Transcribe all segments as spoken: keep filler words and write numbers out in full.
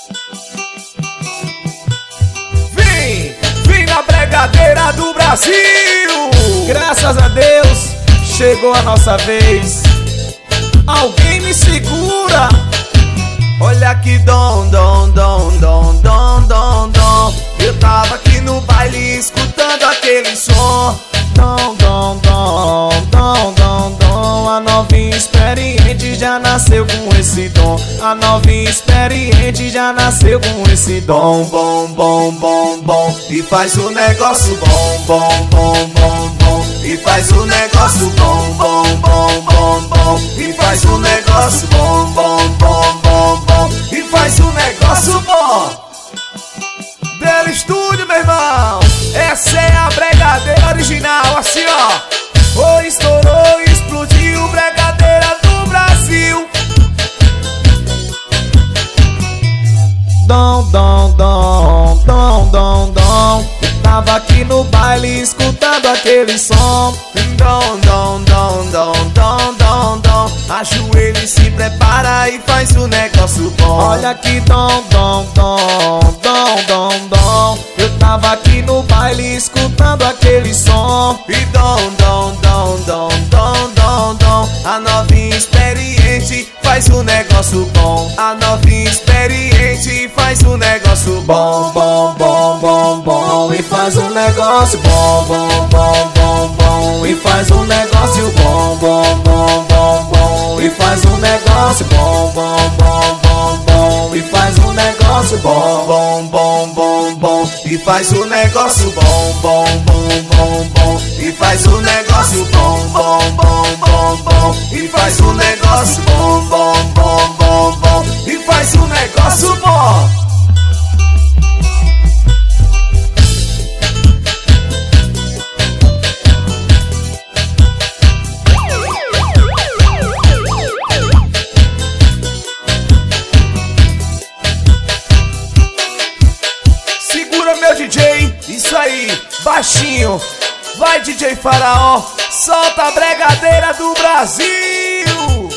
Vem, vem na bregadeira do Brasil. Graças a Deus, chegou a nossa vez. Alguém me segura. Olha que dom, dom, dom, dom, dom, dom, dom. Eu tava aqui no baile escutando aquele som. Dom, dom, dom, dom, dom, dom. A novinha experiente já nasceu com esse dom. A novinha experiente já nasceu com esse dom. Bom, bom, bom, bom. E faz o negócio bom, bom, bom, bom, bom. E faz o negócio bom, bom, bom, bom, bom. E faz o negócio bom, bom, bom, bom, bom. E faz o negócio bom. Del Estúdio, meu irmão. Essa é a bregadeira original, assim ó. Oh, estourou, explodiu, bregadeira do Brasil. Dom, dom, dom, dom, dom, dom. Eu tava aqui no baile escutando aquele som. Dom, dom, dom, dom, dom, dom, dom. Ajoelha e se prepara e faz o negócio bom. Olha que dom, dom, dom, dom, dom, dom. Eu tava aqui no baile escutando aquele som. E dom, dom, dom, dom, dom, dom, dom. A novinha experiente faz o negócio bom. A novinha experiente faz o negócio bom, bom, bom, bom, bom. E faz um negócio bom, bom, bom, bom, bom. E faz um negócio bom, bom, bom, bom, bom. E faz um negócio bom, bom, bom, bom, bom. E faz um negócio bom, bom, bom, bom, bom. E faz um negócio bom, bom, bom, bom, bom. E faz um negócio bom, bom, bom, bom, bom. E faz um negócio bom, bom, bom, bom, bom. E faz um negócio bom. Meu D J, isso aí, baixinho. Vai, D J Faraó, solta a bregadeira do Brasil.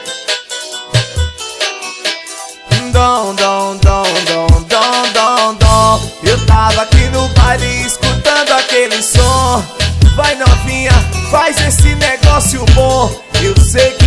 Dom, dom, dom, dom, dom, dom, dom. Eu tava aqui no baile escutando aquele som. Vai novinha, faz esse negócio bom. Eu sei que